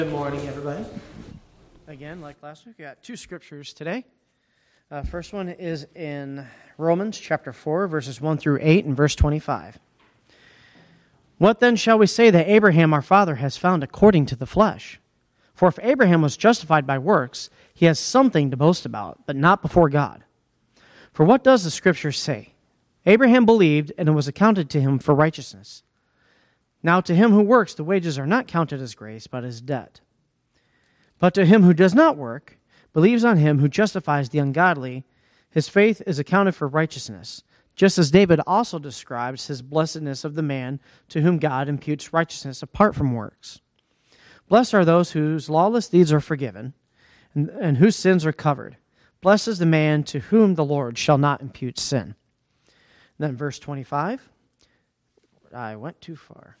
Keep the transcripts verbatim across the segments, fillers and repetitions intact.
Good morning, everybody. Again, like last week, we got two scriptures today. Uh, first one is in Romans chapter four, verses one through eight, and verse twenty-five. What then shall we say that Abraham our father has found according to the flesh? For if Abraham was justified by works, he has something to boast about, but not before God. For what does the scripture say? Abraham believed, and it was accounted to him for righteousness. Now to him who works, the wages are not counted as grace, but as debt. But to him who does not work, believes on him who justifies the ungodly, his faith is accounted for righteousness, just as David also describes his blessedness of the man to whom God imputes righteousness apart from works. Blessed are those whose lawless deeds are forgiven, and, and whose sins are covered. Blessed is the man to whom the Lord shall not impute sin. And then verse twenty-five. I went too far.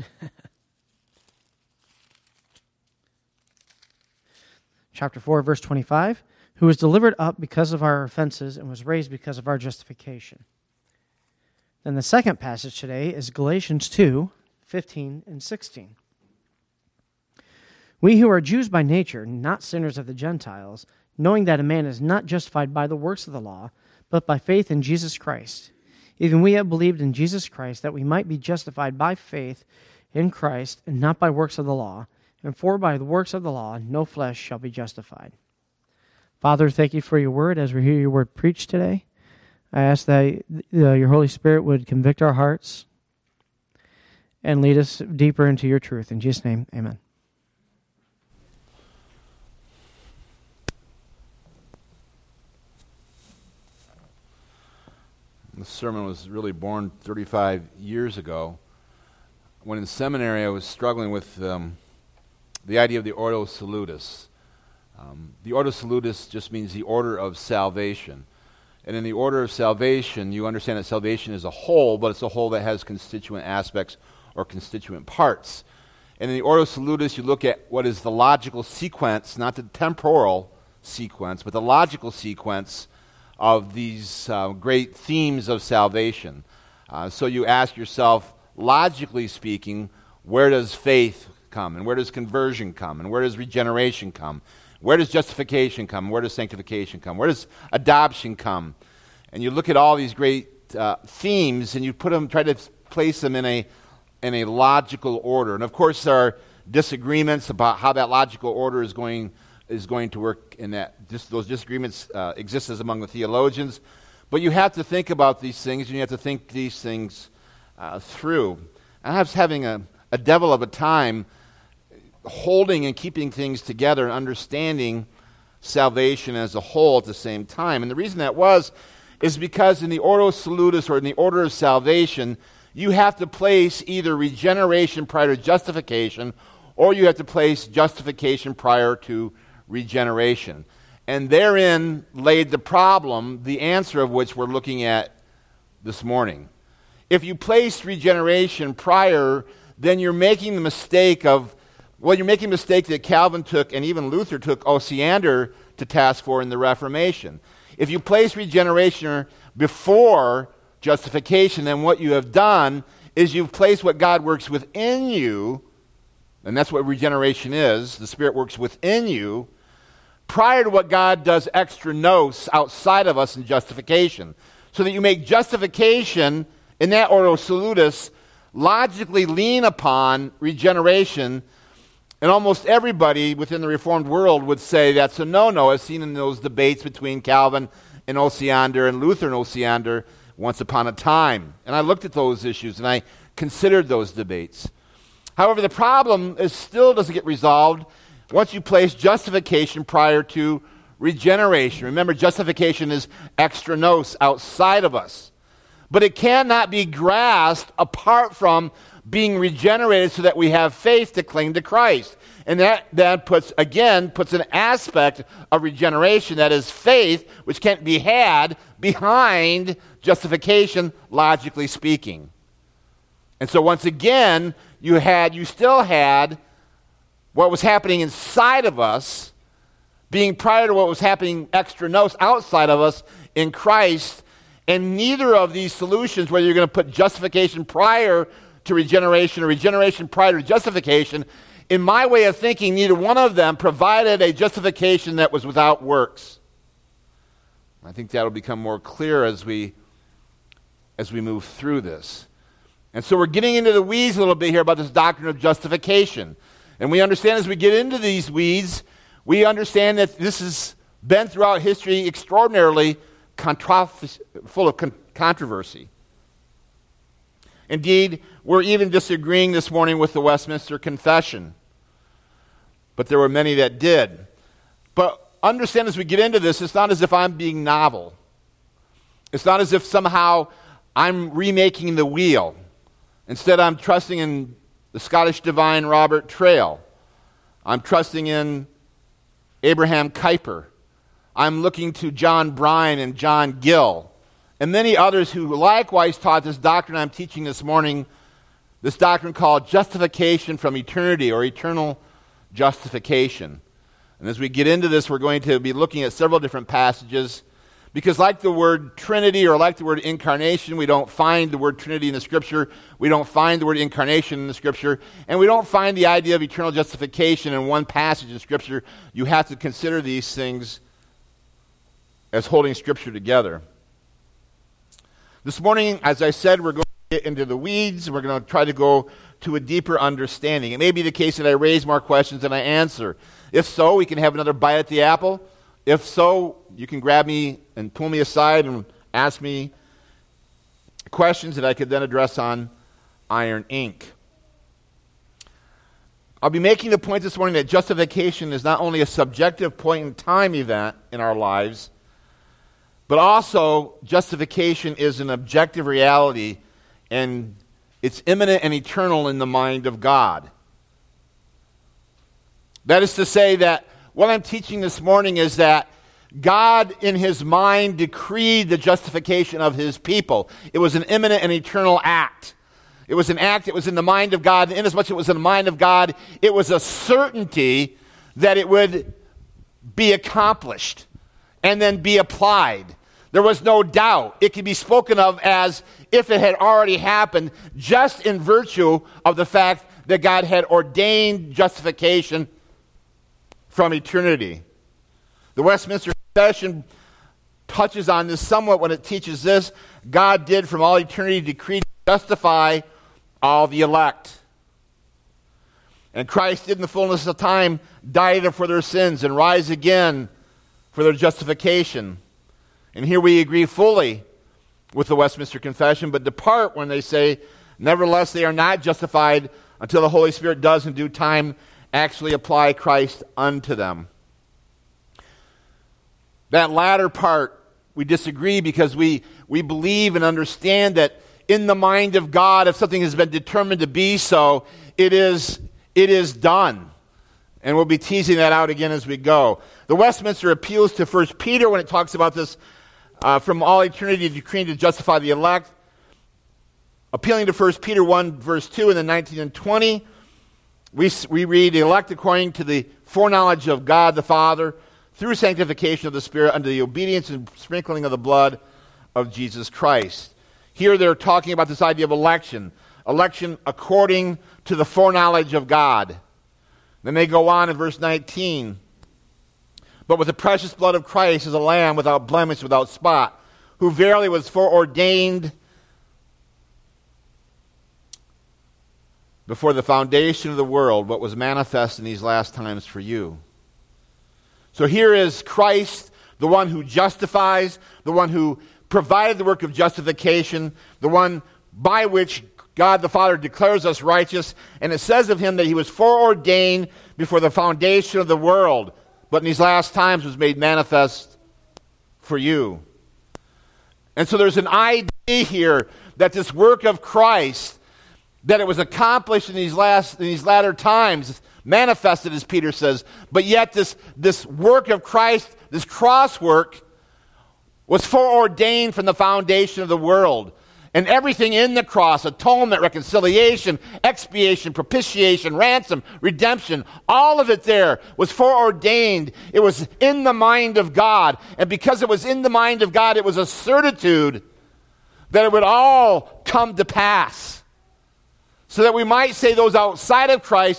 Chapter four, verse twenty-five, who was delivered up because of our offenses and was raised because of our justification. Then the second passage today is Galatians two, fifteen and sixteen. We who are Jews by nature, not sinners of the Gentiles, knowing that a man is not justified by the works of the law, but by faith in Jesus Christ. Even we have believed in Jesus Christ, that we might be justified by faith in Christ, and not by works of the law. And for by the works of the law, no flesh shall be justified. Father, thank you for your word as we hear your word preached today. I ask that uh, your Holy Spirit would convict our hearts and lead us deeper into your truth. In Jesus' name, amen. This sermon was really born thirty-five years ago. When in seminary, I was struggling with um, the idea of the Ordo Salutis. Um, the Ordo Salutis just means the order of salvation. And in the order of salvation, you understand that salvation is a whole, but it's a whole that has constituent aspects or constituent parts. And in the Ordo Salutis, you look at what is the logical sequence, not the temporal sequence, but the logical sequence of these uh, great themes of salvation. Uh, so you ask yourself, logically speaking, where does faith come? And where does conversion come? And where does regeneration come? Where does justification come? Where does sanctification come? Where does adoption come? And you look at all these great uh, themes, and you put them, try to place them in a in a logical order. And of course, there are disagreements about how that logical order is going is going to work. In that, just those disagreements uh, exist as among the theologians. But you have to think about these things, and you have to think these things uh, through. And I was having a, a devil of a time holding and keeping things together and understanding salvation as a whole at the same time. And the reason that was is because in the Ordo Salutis, or in the order of salvation, you have to place either regeneration prior to justification, or you have to place justification prior to regeneration. And therein laid the problem, the answer of which we're looking at this morning. If you place regeneration prior, then you're making the mistake of, well, you're making a mistake that Calvin took, and even Luther took Osiander to task for in the Reformation. If you place regeneration before justification, then what you have done is you've placed what God works within you, and that's what regeneration is. The Spirit works within you, prior to what God does extra nos outside of us in justification. So that you make justification in that Ordo Salutis logically lean upon regeneration. And almost everybody within the Reformed world would say that's a no-no, as seen in those debates between Calvin and Osiander and Luther and Osiander once upon a time. And I looked at those issues and I considered those debates. However, the problem is still doesn't get resolved once you place justification prior to regeneration. Remember, justification is extra nos, outside of us. But it cannot be grasped apart from being regenerated so that we have faith to cling to Christ. And that, that puts, again, puts an aspect of regeneration, that is faith, which can't be had behind justification, logically speaking. And so once again, you had, you still had what was happening inside of us being prior to what was happening extra nos, outside of us in Christ. And neither of these solutions, whether you're going to put justification prior to regeneration or regeneration prior to justification, in my way of thinking, neither one of them provided a justification that was without works. I think that will become more clear as we as we move through this. And so we're getting into the weeds a little bit here about this doctrine of justification. And we understand as we get into these weeds, we understand that this has been throughout history extraordinarily controf- full of con- controversy. Indeed, we're even disagreeing this morning with the Westminster Confession. But there were many that did. But understand as we get into this, it's not as if I'm being novel. It's not as if somehow I'm remaking the wheel. Instead, I'm trusting in the Scottish divine Robert Traill. I'm trusting in Abraham Kuyper. I'm looking to John Bryan and John Gill and many others who likewise taught this doctrine I'm teaching this morning, this doctrine called justification from eternity or eternal justification. And as we get into this, we're going to be looking at several different passages because like the word Trinity or like the word incarnation, we don't find the word Trinity in the Scripture. We don't find the word incarnation in the Scripture. And we don't find the idea of eternal justification in one passage in Scripture. You have to consider these things as holding Scripture together. This morning, as I said, we're going to get into the weeds. We're going to try to go to a deeper understanding. It may be the case that I raise more questions than I answer. If so, we can have another bite at the apple. If so, you can grab me and pull me aside and ask me questions that I could then address on Iron Ink. I'll be making the point this morning that justification is not only a subjective point in time event in our lives, but also justification is an objective reality, and it's imminent and eternal in the mind of God. That is to say that what I'm teaching this morning is that God in his mind decreed the justification of his people. It was an imminent and eternal act. It was an act that was in the mind of God, and inasmuch as it was in the mind of God, it was a certainty that it would be accomplished and then be applied. There was no doubt. It could be spoken of as if it had already happened, just in virtue of the fact that God had ordained justification from eternity. The Westminster Confession touches on this somewhat when it teaches this. God did from all eternity decree to justify all the elect. And Christ did in the fullness of time die for their sins and rise again for their justification. And here we agree fully with the Westminster Confession, but depart when they say, nevertheless they are not justified until the Holy Spirit does in due time actually apply Christ unto them. That latter part, we disagree because we, we believe and understand that in the mind of God, if something has been determined to be so, it is, it is done. And we'll be teasing that out again as we go. The Westminster appeals to First Peter when it talks about this uh, from all eternity decreeing to justify the elect. Appealing to First Peter one, verse two, and then nineteen and twenty, we, we read, the elect according to the foreknowledge of God the Father, through sanctification of the Spirit, unto the obedience and sprinkling of the blood of Jesus Christ. Here they're talking about this idea of election. Election according to the foreknowledge of God. Then they go on in verse nineteen. But with the precious blood of Christ as a lamb without blemish, without spot, who verily was foreordained before the foundation of the world, what was manifest in these last times for you. So here is Christ, the one who justifies, the one who provided the work of justification, the one by which God the Father declares us righteous, and it says of him that he was foreordained before the foundation of the world, but in these last times was made manifest for you. And so there's an idea here that this work of Christ, that it was accomplished in these last in these latter times, manifested, as Peter says, but yet this, this work of Christ, this cross work, was foreordained from the foundation of the world. And everything in the cross, atonement, reconciliation, expiation, propitiation, ransom, redemption, all of it there was foreordained. It was in the mind of God. And because it was in the mind of God, it was a certitude that it would all come to pass. So that we might say those outside of Christ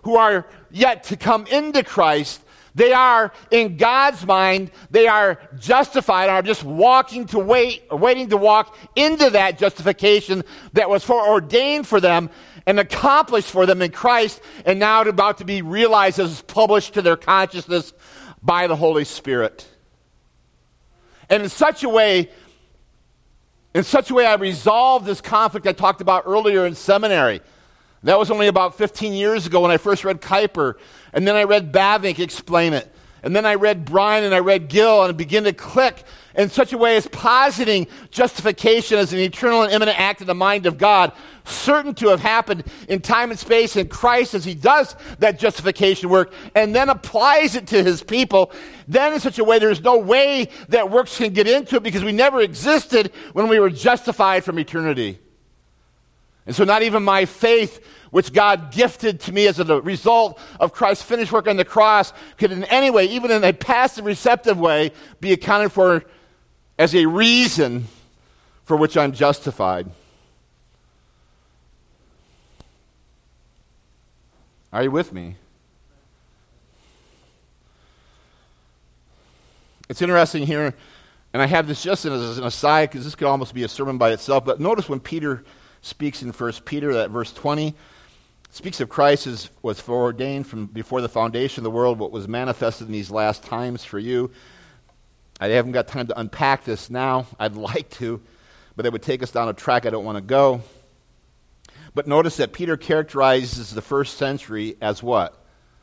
who are yet to come into Christ, they are, in God's mind, they are justified, are just walking to wait, waiting to walk into that justification that was foreordained for them and accomplished for them in Christ, and now about to be realized as published to their consciousness by the Holy Spirit. And in such a way, in such a way, I resolved this conflict I talked about earlier in seminary. That was only about fifteen years ago when I first read Kuyper, and then I read Bavinck explain it. And then I read Bryan and I read Gill, and it began to click in such a way as positing justification as an eternal and imminent act in the mind of God, certain to have happened in time and space in Christ as he does that justification work, and then applies it to his people, then in such a way there's no way that works can get into it because we never existed when we were justified from eternity. And so not even my faith, which God gifted to me as a result of Christ's finished work on the cross, could in any way, even in a passive receptive way, be accounted for as a reason for which I'm justified. Are you with me? It's interesting here, and I have this just as an aside because this could almost be a sermon by itself, but notice when Peter speaks in First Peter, that verse twenty, speaks of Christ as was foreordained from before the foundation of the world, what was manifested in these last times for you. I haven't got time to unpack this now. I'd like to, but it would take us down a track I don't want to go. But notice that Peter characterizes the first century as what?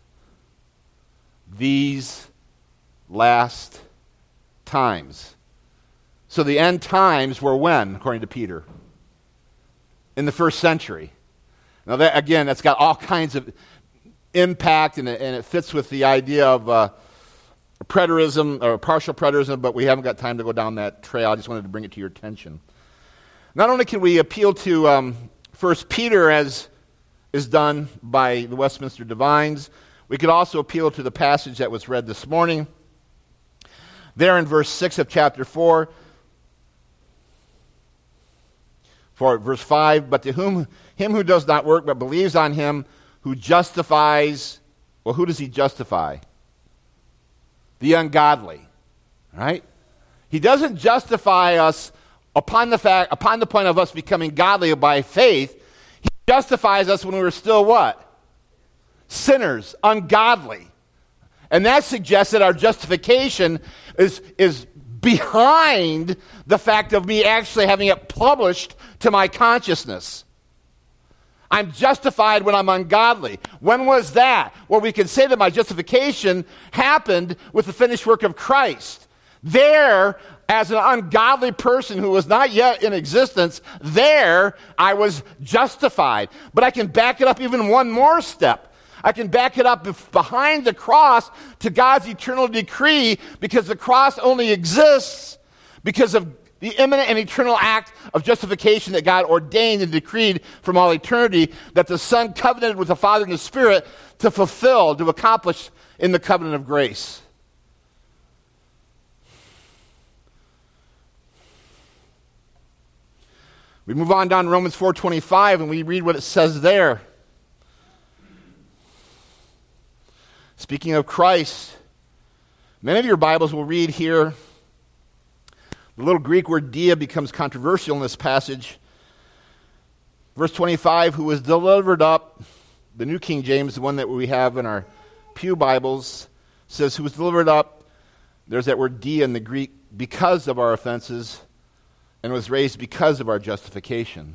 These last times. So the end times were when, according to Peter? In the first century. Now, that, again, that's got all kinds of impact, and it, and it fits with the idea of uh, preterism, or partial preterism, but we haven't got time to go down that trail. I just wanted to bring it to your attention. Not only can we appeal to um, First Peter, as is done by the Westminster Divines, we could also appeal to the passage that was read this morning. There in verse six of chapter four, for verse five, but to whom him who does not work but believes on him who justifies, well, who does he justify? The ungodly, right? He doesn't justify us upon the fact, upon the point of us becoming godly by faith. He justifies us when we were still what? Sinners, ungodly. And that suggests that our justification is, is behind the fact of me actually having it published to my consciousness. I'm justified when I'm ungodly. When was that? Well, we can say that my justification happened with the finished work of Christ. There, as an ungodly person who was not yet in existence, there I was justified. But I can back it up even one more step. I can back it up behind the cross to God's eternal decree, because the cross only exists because of the imminent and eternal act of justification that God ordained and decreed from all eternity, that the Son covenanted with the Father and the Spirit to fulfill, to accomplish in the covenant of grace. We move on down to Romans four twenty-five, and we read what it says there. Speaking of Christ, many of your Bibles will read here, the little Greek word dia becomes controversial in this passage. Verse twenty-five, who was delivered up, the New King James, the one that we have in our pew Bibles, says who was delivered up, there's that word dia in the Greek, because of our offenses, and was raised because of our justification.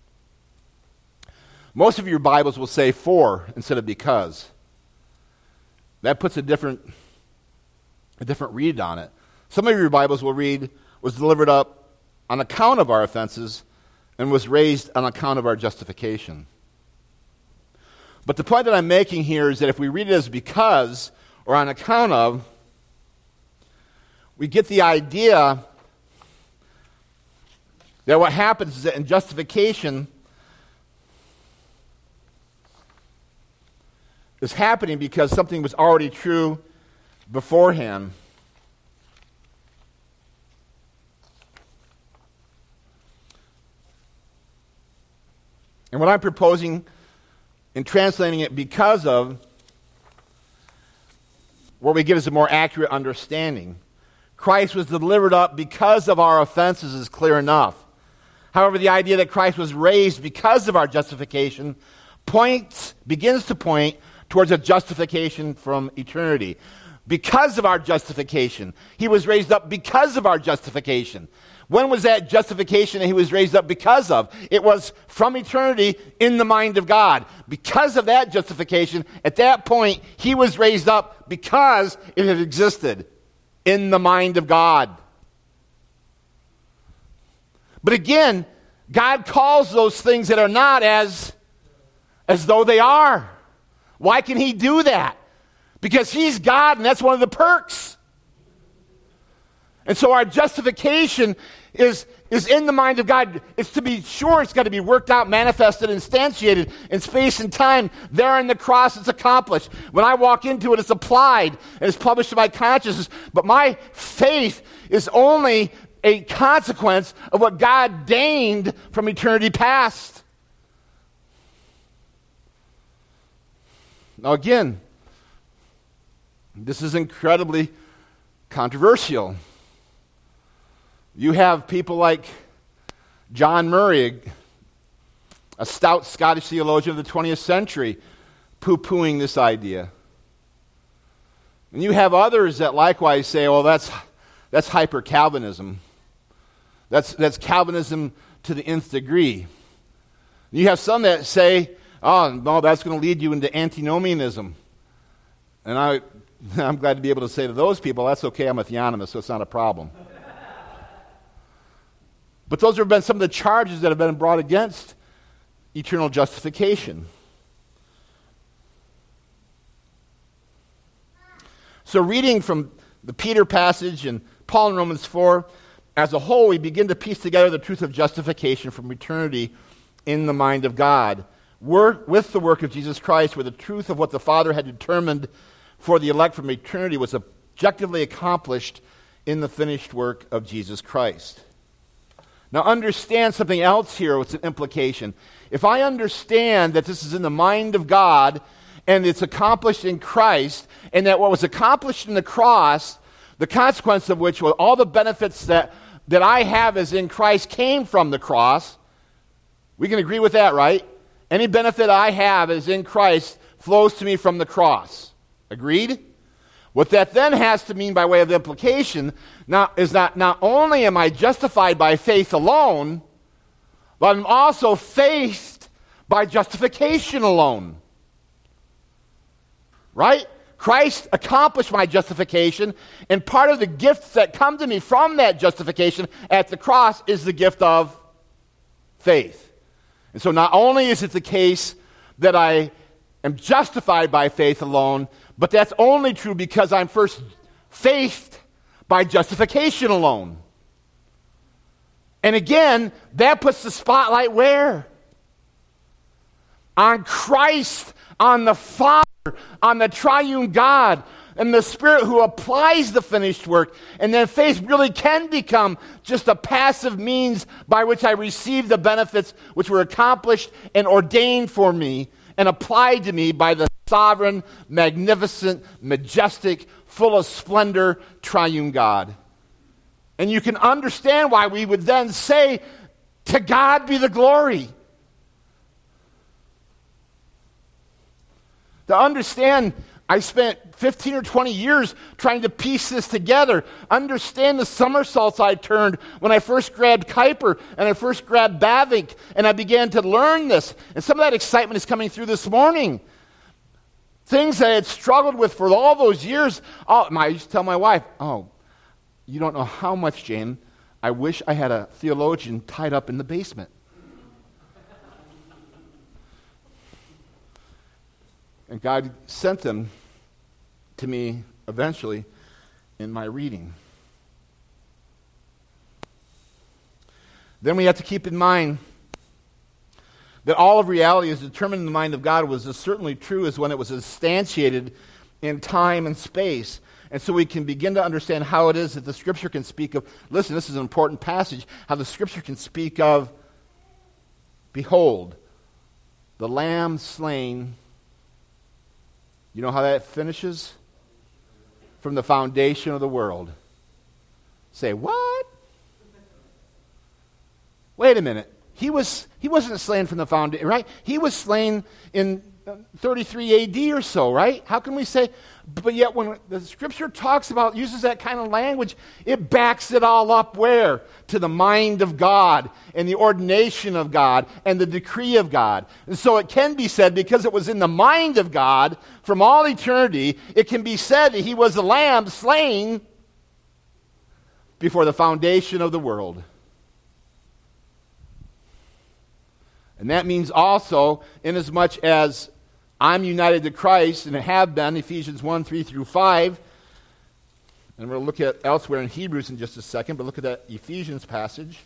Most of your Bibles will say for instead of because. That puts a different, a different read on it. Some of your Bibles will read, was delivered up on account of our offenses and was raised on account of our justification. But the point that I'm making here is that if we read it as because or on account of, we get the idea that what happens is that in justification is happening because something was already true beforehand. And what I'm proposing in translating it because of, where we give us a more accurate understanding. Christ was delivered up because of our offenses is clear enough. However, the idea that Christ was raised because of our justification points, begins to point towards a justification from eternity. Because of our justification. He was raised up because of our justification. When was that justification that he was raised up because of? It was from eternity in the mind of God. Because of that justification, at that point, he was raised up because it had existed in the mind of God. But again, God calls those things that are not as, as though they are. Why can he do that? Because he's God, and that's one of the perks. And so our justification is, is in the mind of God. It's to be sure it's got to be worked out, manifested, instantiated in space and time. There on the cross, it's accomplished. When I walk into it, it's applied, and it's published in my consciousness. But my faith is only a consequence of what God deigned from eternity past. Now again, this is incredibly controversial. You have people like John Murray, a stout Scottish theologian of the twentieth century, poo-pooing this idea. And you have others that likewise say, well, that's that's hyper-Calvinism. That's, that's Calvinism to the nth degree. You have some that say, oh, no, that's going to lead you into antinomianism. And I, I'm glad to be able to say to those people, that's okay, I'm a theonomist, so it's not a problem. But those have been some of the charges that have been brought against eternal justification. So reading from the Peter passage and Paul in Romans four, as a whole, we begin to piece together the truth of justification from eternity in the mind of God. Work with the work of Jesus Christ, where the truth of what the Father had determined for the elect from eternity was objectively accomplished in the finished work of Jesus Christ. Now understand something else here, what's an implication. If I understand that this is in the mind of God, and it's accomplished in Christ, and that what was accomplished in the cross, the consequence of which was all the benefits that, that I have as in Christ came from the cross, we can agree with that, right? Any benefit I have as in Christ flows to me from the cross. Agreed? What that then has to mean by way of implication now, is that not only am I justified by faith alone, but I'm also faithed by justification alone. Right? Christ accomplished my justification, and part of the gifts that come to me from that justification at the cross is the gift of faith. And so not only is it the case that I am justified by faith alone, but that's only true because I'm first faithed by justification alone. And again, that puts the spotlight where? On Christ, on the Father, on the triune God, and the Spirit who applies the finished work. And then faith really can become just a passive means by which I receive the benefits which were accomplished and ordained for me and applied to me by the sovereign, magnificent, majestic, full of splendor, triune God. And you can understand why we would then say, to God be the glory. To understand, I spent fifteen or twenty years trying to piece this together. Understand the somersaults I turned when I first grabbed Kuyper and I first grabbed Bavinck and I began to learn this. And some of that excitement is coming through this morning. Things that I had struggled with for all those years. Oh, I used to tell my wife, oh, you don't know how much, Jane, I wish I had a theologian tied up in the basement. And God sent them to me eventually in my reading. Then we have to keep in mind that all of reality is determined in the mind of God was as certainly true as when it was instantiated in time and space. And so we can begin to understand how it is that the Scripture can speak of, listen, this is an important passage, how the Scripture can speak of, behold, the lamb slain. You know how that finishes? From the foundation of the world. Say, what? Wait a minute. He was he wasn't slain from the foundation, right? He was slain in thirty-three A D or so, right? How can we say? But yet when the Scripture talks about, uses that kind of language, it backs it all up where? To the mind of God and the ordination of God and the decree of God. And so it can be said, because it was in the mind of God from all eternity, it can be said that he was the lamb slain before the foundation of the world. And that means also, inasmuch as I'm united to Christ, and have been, Ephesians one, three through five, and we'll look at elsewhere in Hebrews in just a second, but look at that Ephesians passage.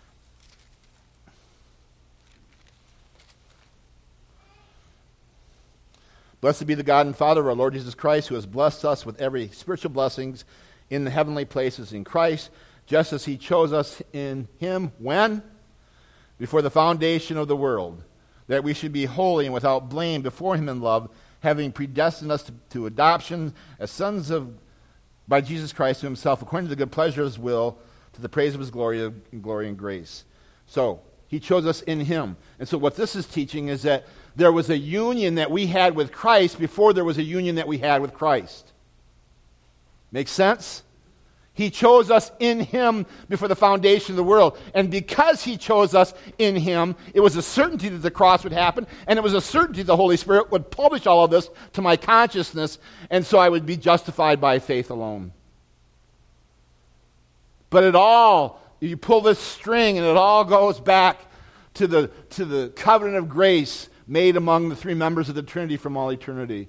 Blessed be the God and Father of our Lord Jesus Christ, who has blessed us with every spiritual blessings in the heavenly places in Christ, just as he chose us in him, when? Before the foundation of the world, that we should be holy and without blame before him in love, having predestined us to, to adoption as sons of by Jesus Christ to himself, according to the good pleasure of his will, to the praise of his glory and glory and grace. So, he chose us in him. And so what this is teaching is that there was a union that we had with Christ before there was a union that we had with Christ. Make sense? He chose us in him before the foundation of the world. And because he chose us in him, it was a certainty that the cross would happen, and it was a certainty the Holy Spirit would publish all of this to my consciousness, and so I would be justified by faith alone. But it all, you pull this string, and it all goes back to the, to the covenant of grace made among the three members of the Trinity from all eternity.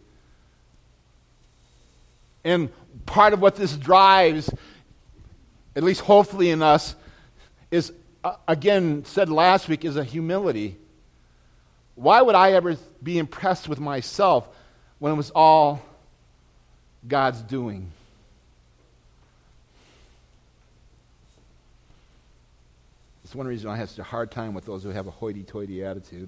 And part of what this drives, at least hopefully in us, is, uh, again, said last week, is a humility. Why would I ever be impressed with myself when it was all God's doing? It's one reason I have such a hard time with those who have a hoity-toity attitude.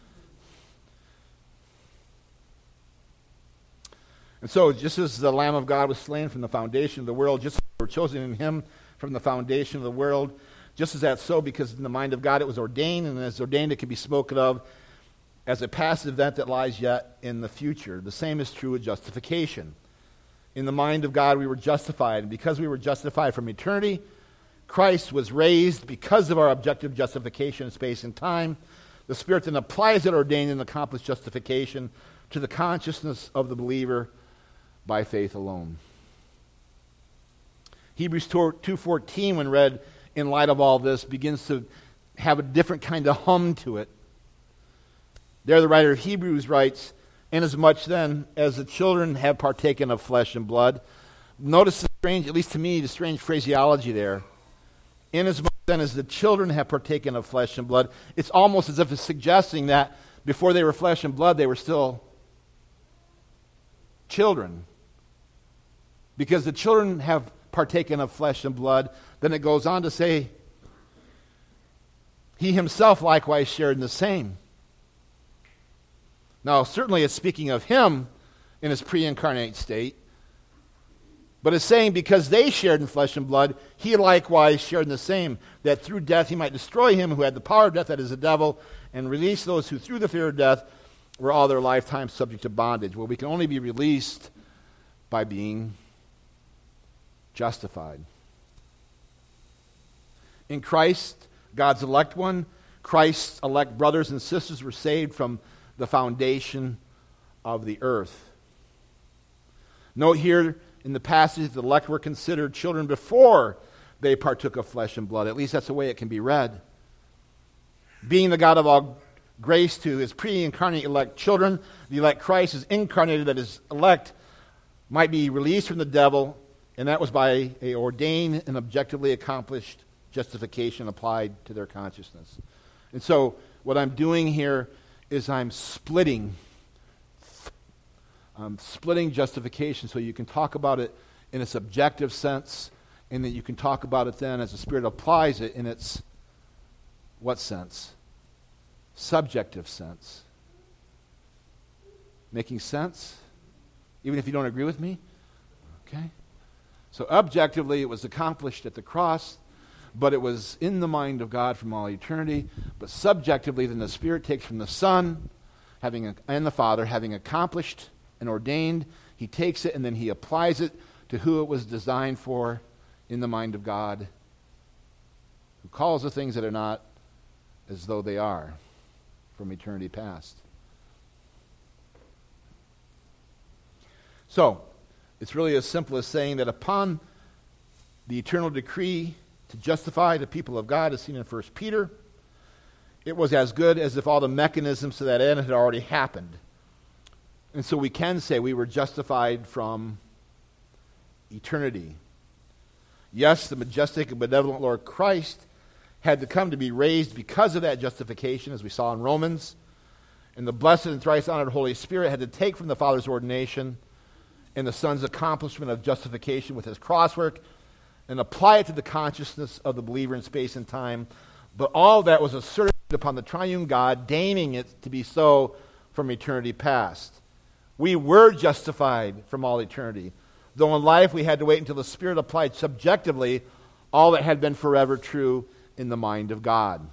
And so, just as the Lamb of God was slain from the foundation of the world, just as we were chosen in him from the foundation of the world, just as that's so, because in the mind of God it was ordained, and as ordained it can be spoken of as a past event that lies yet in the future. The same is true with justification. In the mind of God we were justified, and because we were justified from eternity, Christ was raised because of our objective justification in space and time. The Spirit then applies that ordained and accomplished justification to the consciousness of the believer by faith alone. Hebrews two fourteen, when read in light of all this, begins to have a different kind of hum to it. There the writer of Hebrews writes, "Inasmuch then as the children have partaken of flesh and blood," notice the strange, at least to me, the strange phraseology there. "Inasmuch then as the children have partaken of flesh and blood," it's almost as if it's suggesting that before they were flesh and blood, they were still children. Because the children have partaken of flesh and blood, then it goes on to say, he himself likewise shared in the same. Now, certainly it's speaking of him in his pre-incarnate state, but it's saying because they shared in flesh and blood, he likewise shared in the same, that through death he might destroy him who had the power of death, that is the devil, and release those who through the fear of death were all their lifetime subject to bondage. Well, we can only be released by being justified. In Christ, God's elect one, Christ's elect brothers and sisters were saved from the foundation of the earth. Note here in the passage, the elect were considered children before they partook of flesh and blood. At least that's the way it can be read. Being the God of all grace to his pre-incarnate elect children, the elect Christ is incarnated, that his elect might be released from the devil, and that was by a ordained and objectively accomplished justification applied to their consciousness. And so what I'm doing here is I'm splitting I'm splitting justification so you can talk about it in its objective sense, and that you can talk about it then as the Spirit applies it in its what sense? Subjective sense. Making sense? Even if you don't agree with me? Okay? So objectively, it was accomplished at the cross, but it was in the mind of God from all eternity. But subjectively, then the Spirit takes from the Son having and the Father, having accomplished and ordained, he takes it and then he applies it to who it was designed for in the mind of God, who calls the things that are not as though they are from eternity past. So, it's really as simple as saying that upon the eternal decree to justify the people of God, as seen in First Peter, it was as good as if all the mechanisms to that end had already happened. And so we can say we were justified from eternity. Yes, the majestic and benevolent Lord Christ had to come to be raised because of that justification, as we saw in Romans. And the blessed and thrice honored Holy Spirit had to take from the Father's ordination and the Son's accomplishment of justification with his crosswork and apply it to the consciousness of the believer in space and time. But all that was asserted upon the triune God, deigning it to be so from eternity past. We were justified from all eternity, though in life we had to wait until the Spirit applied subjectively all that had been forever true in the mind of God.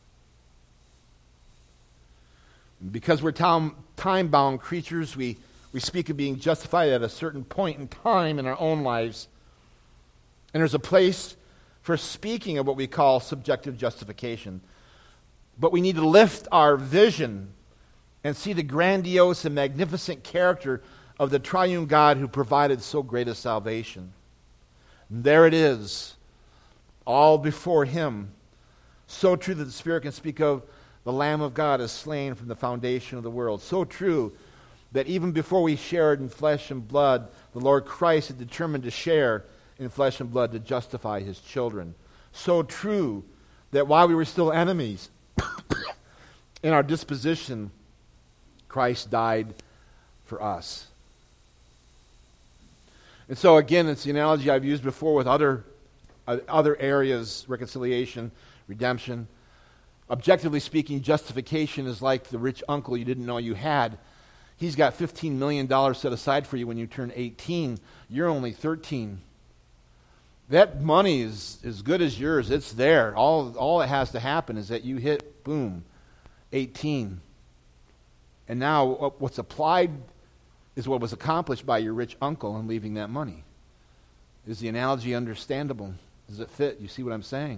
Because we're time, time-bound creatures, we, we speak of being justified at a certain point in time in our own lives. And there's a place for speaking of what we call subjective justification. But we need to lift our vision and see the grandiose and magnificent character of the triune God who provided so great a salvation. And there it is, all before him. So true that the Spirit can speak of the Lamb of God as slain from the foundation of the world. So true that even before we shared in flesh and blood, the Lord Christ had determined to share in flesh and blood to justify his children. So true that while we were still enemies in our disposition, Christ died for us. And so again, it's the analogy I've used before with other, uh, other areas, reconciliation, redemption. Objectively speaking, justification is like the rich uncle you didn't know you had. He's got fifteen million dollars set aside for you when you turn eighteen. You're only thirteen. That money is as good as yours. It's there. All, all that has to happen is that you hit, boom, eighteen. And now what's applied is what was accomplished by your rich uncle in leaving that money. Is the analogy understandable? Does it fit? You see what I'm saying?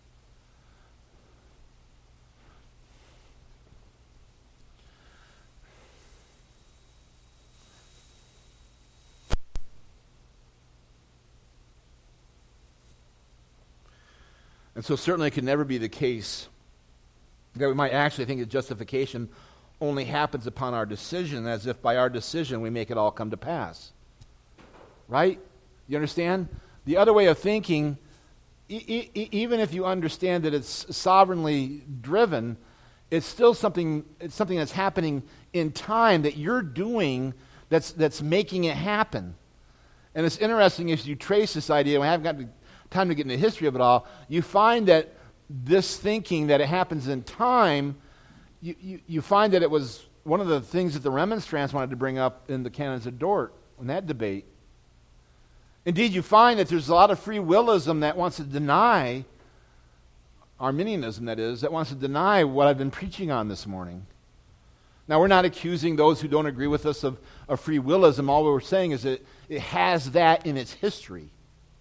And so certainly it can never be the case that we might actually think that justification only happens upon our decision, as if by our decision we make it all come to pass. Right? You understand? The other way of thinking, e- e- even if you understand that it's sovereignly driven, it's still something, it's something that's happening in time that you're doing that's, that's making it happen. And it's interesting if you trace this idea, we haven't got time to get into the history of it all, you find that this thinking that it happens in time, you, you, you find that it was one of the things that the Remonstrants wanted to bring up in the Canons of Dort in that debate. Indeed, you find that there's a lot of free willism that wants to deny, Arminianism that is, that wants to deny what I've been preaching on this morning. Now, we're not accusing those who don't agree with us of, of free willism. All we're saying is that it has that in its history.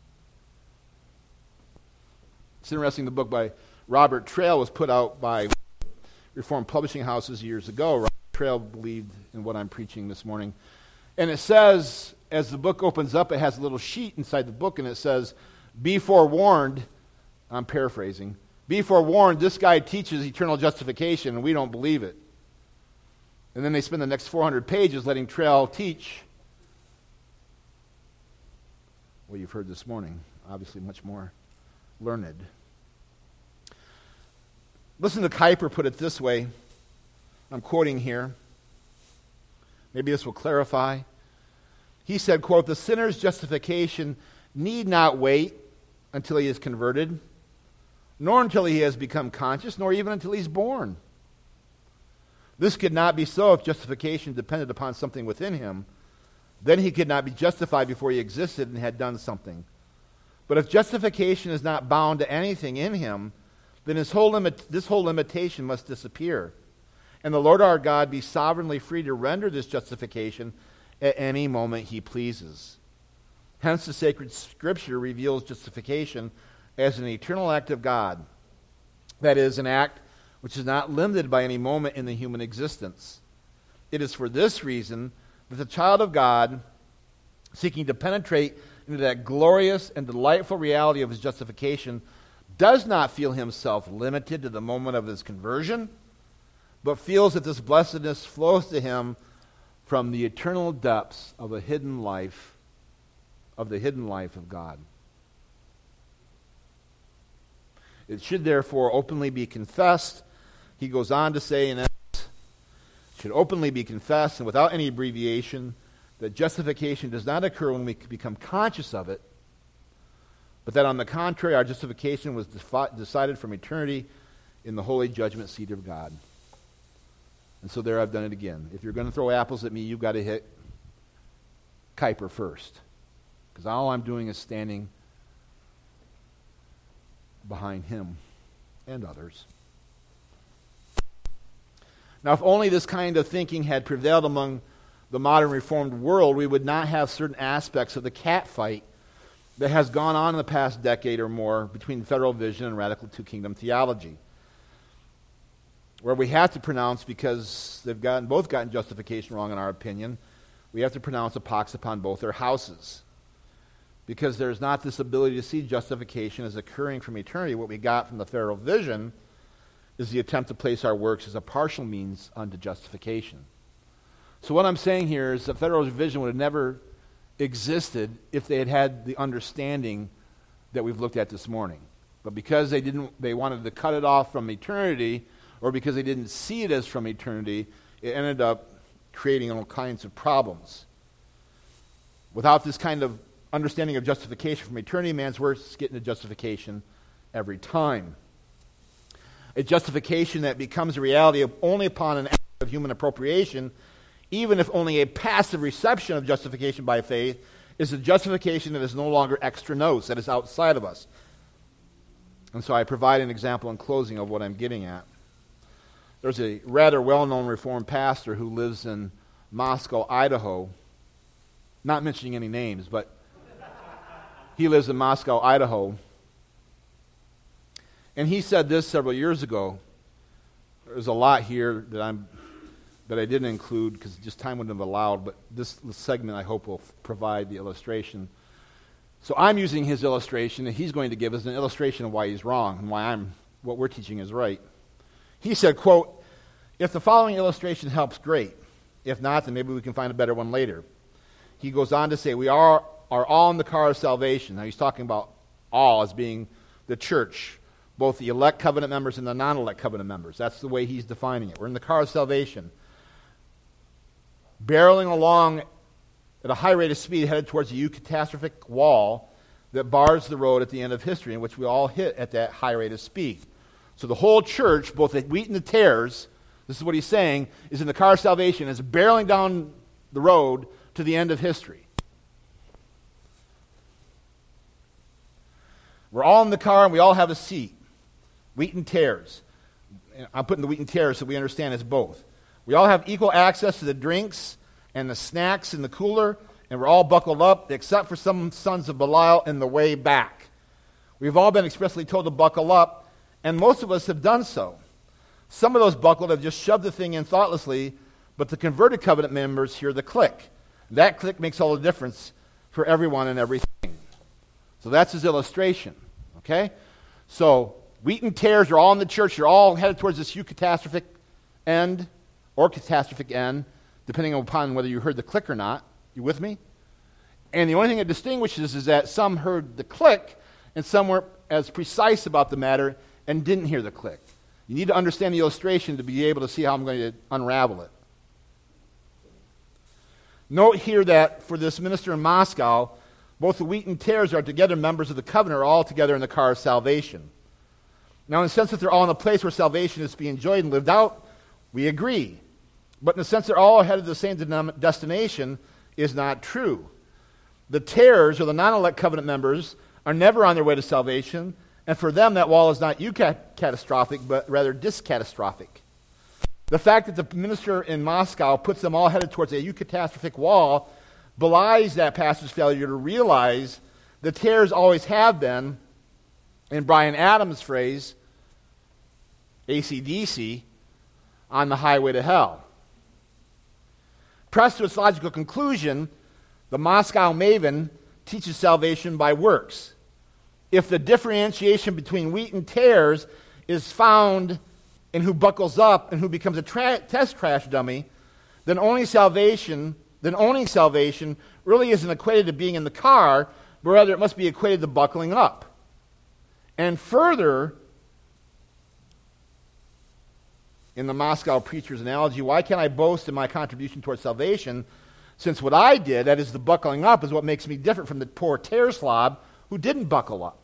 It's interesting, the book by Robert Trail was put out by Reformed Publishing Houses years ago. Robert Trail believed in what I'm preaching this morning. And it says, as the book opens up, it has a little sheet inside the book, and it says, be forewarned, I'm paraphrasing, be forewarned, this guy teaches eternal justification, and we don't believe it. And then they spend the next four hundred pages letting Trail teach what you've heard this morning, obviously much more learned. Listen to Kuyper put it this way. I'm quoting here. Maybe this will clarify. He said, quote, the sinner's justification need not wait until he is converted, nor until he has become conscious, nor even until he's born. This could not be so if justification depended upon something within him. Then he could not be justified before he existed and had done something. But if justification is not bound to anything in him, then his whole limit, this whole limitation must disappear. And the Lord our God be sovereignly free to render this justification at any moment he pleases. Hence the sacred scripture reveals justification as an eternal act of God. That is, an act which is not limited by any moment in the human existence. It is for this reason that the child of God, seeking to penetrate into that glorious and delightful reality of his justification, does not feel himself limited to the moment of his conversion, but feels that this blessedness flows to him from the eternal depths of a hidden life, of the hidden life of God. It should therefore openly be confessed. He goes on to say, in essence, it should openly be confessed and without any abbreviation that justification does not occur when we become conscious of it, but that on the contrary, our justification was defi- decided from eternity in the holy judgment seat of God. And so there I've done it again. If you're going to throw apples at me, you've got to hit Kuiper first. Because all I'm doing is standing behind him and others. Now, if only this kind of thinking had prevailed among the modern Reformed world, we would not have certain aspects of the catfight that has gone on in the past decade or more between federal vision and radical two-kingdom theology, where we have to pronounce, because they've gotten both gotten justification wrong in our opinion, we have to pronounce a pox upon both their houses. Because there's not this ability to see justification as occurring from eternity. What we got from the federal vision is the attempt to place our works as a partial means unto justification. So what I'm saying here is the federal vision would have never existed if they had had the understanding that we've looked at this morning. But because they didn't, they wanted to cut it off from eternity, or because they didn't see it as from eternity, it ended up creating all kinds of problems. Without this kind of understanding of justification from eternity, man's works get into justification every time. A justification that becomes a reality of only upon an act of human appropriation, even if only a passive reception of justification by faith, is a justification that is no longer extra nos, that is outside of us. And so I provide an example in closing of what I'm getting at. There's a rather well-known Reformed pastor who lives in Moscow, Idaho. Not mentioning any names, but he lives in Moscow, Idaho. And he said this several years ago. There's a lot here that I'm that I didn't include because just time wouldn't have allowed, but this segment I hope will f- provide the illustration. So I'm using his illustration, and he's going to give us an illustration of why he's wrong and why I'm what we're teaching is right. He said, quote, "If the following illustration helps, great. If not, then maybe we can find a better one later." He goes on to say, we are, are all in the car of salvation. Now he's talking about all as being the church, both the elect covenant members and the non-elect covenant members. That's the way he's defining it. We're in the car of salvation, barreling along at a high rate of speed, headed towards the eucatastrophic wall that bars the road at the end of history, in which we all hit at that high rate of speed. So the whole church, both the wheat and the tares, this is what he's saying, is in the car of salvation, is barreling down the road to the end of history. We're all in the car and we all have a seat. Wheat and tares. I'm putting the wheat and tares so we understand it's both. We all have equal access to the drinks and the snacks in the cooler, and we're all buckled up, except for some sons of Belial in the way back. We've all been expressly told to buckle up, and most of us have done so. Some of those buckled have just shoved the thing in thoughtlessly, but the converted covenant members hear the click. That click makes all the difference for everyone and everything. So that's his illustration, okay? So wheat and tares are all in the church. You're all headed towards this eucatastrophic end or catastrophic end, depending upon whether you heard the click or not. You with me? And the only thing that distinguishes is that some heard the click and some weren't as precise about the matter and didn't hear the click. You need to understand the illustration to be able to see how I'm going to unravel it. Note here that for this minister in Moscow, both the wheat and tares are together members of the covenant, are all together in the car of salvation. Now, in the sense that they're all in a place where salvation is to be enjoyed and lived out, we agree. but in the sense they're all headed to the same denom- destination is not true. The tares, or the non-elect covenant members, are never on their way to salvation, and for them that wall is not eucatastrophic, but rather discatastrophic. The fact that the minister in Moscow puts them all headed towards a eucatastrophic wall belies that pastor's failure to realize the tares always have been, in Bryan Adams' phrase, A C D C, on the highway to hell. Pressed to its logical conclusion, the Moscow Maven teaches salvation by works. If the differentiation between wheat and tares is found in who buckles up and who becomes a tra- test crash dummy, then only salvation, then owning salvation really isn't equated to being in the car, but rather it must be equated to buckling up. And further, in the Moscow preacher's analogy, why can't I boast in my contribution towards salvation, since what I did, that is the buckling up, is what makes me different from the poor tear slob who didn't buckle up?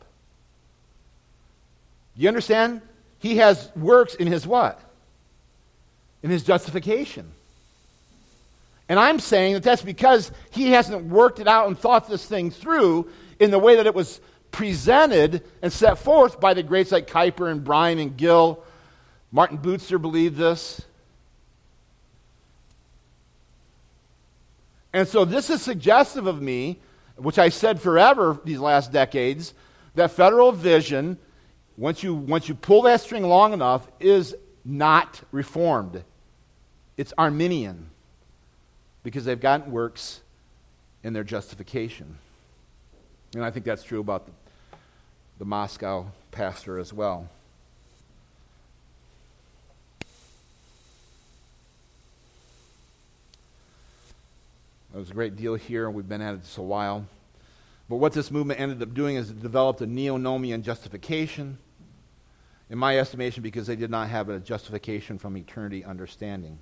You understand? He has works in his what? In his justification. And I'm saying that that's because he hasn't worked it out and thought this thing through in the way that it was presented and set forth by the greats like Kuyper and Bryan and Gill. Martin Bootser believed this. And so this is suggestive of me, which I said forever these last decades, that federal vision, once you, once you pull that string long enough, is not reformed. It's Arminian, because they've gotten works in their justification. And I think that's true about the, the Moscow pastor as well. There's a great deal here, and we've been at it just a while. But what this movement ended up doing is it developed a neo-nomian justification, in my estimation, because they did not have a justification from eternity understanding.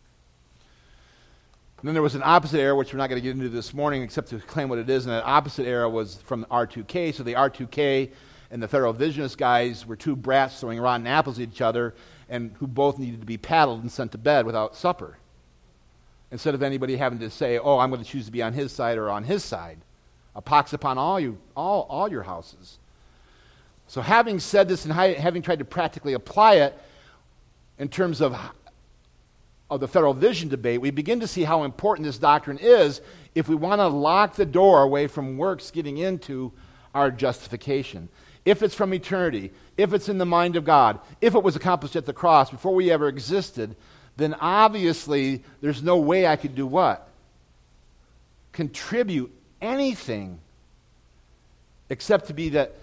And then there was an opposite era, which we're not going to get into this morning, except to claim what it is, and that opposite era was from R two K. So the R two K and the Federal Visionist guys were two brats throwing rotten apples at each other, and who both needed to be paddled and sent to bed without supper, instead of anybody having to say, oh, I'm going to choose to be on his side or on his side. A pox upon all you, all, all your houses. So having said this and hi- having tried to practically apply it in terms of, of the federal vision debate, we begin to see how important this doctrine is if we want to lock the door away from works getting into our justification. If it's from eternity, if it's in the mind of God, if it was accomplished at the cross before we ever existed, then obviously there's no way I could do what? Contribute anything except to be that,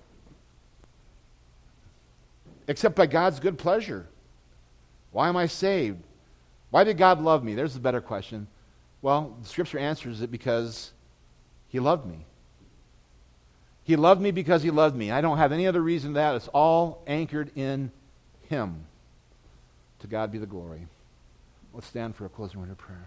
except by God's good pleasure. Why am I saved? Why did God love me? There's the better question. Well, the Scripture answers it because He loved me. He loved me because He loved me. I don't have any other reason than that. It's all anchored in Him. To God be the glory. Let's stand for a closing word of prayer.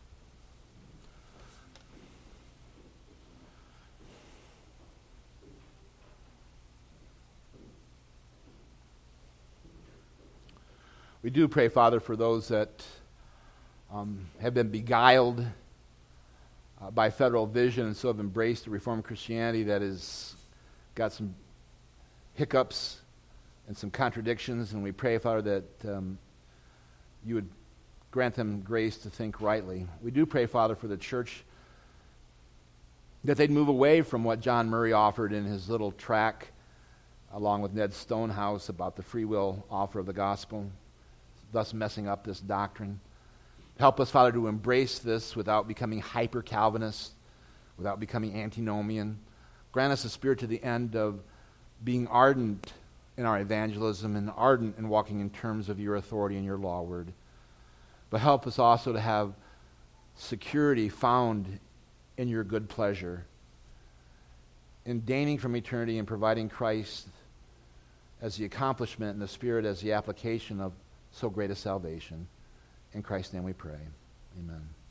We do pray, Father, for those that um, have been beguiled uh, by federal vision and so have embraced the Reformed Christianity that has got some hiccups and some contradictions, and we pray, Father, that um, you would grant them grace to think rightly. We do pray, Father, for the church, that they'd move away from what John Murray offered in his little tract, along with Ned Stonehouse, about the free will offer of the gospel, thus messing up this doctrine. Help us, Father, to embrace this without becoming hyper-Calvinist, without becoming antinomian. Grant us a spirit to the end of being ardent in our evangelism and ardent in walking in terms of your authority and your law word. But help us also to have security found in your good pleasure, in deigning from eternity and providing Christ as the accomplishment and the Spirit as the application of so great a salvation. In Christ's name we pray. Amen.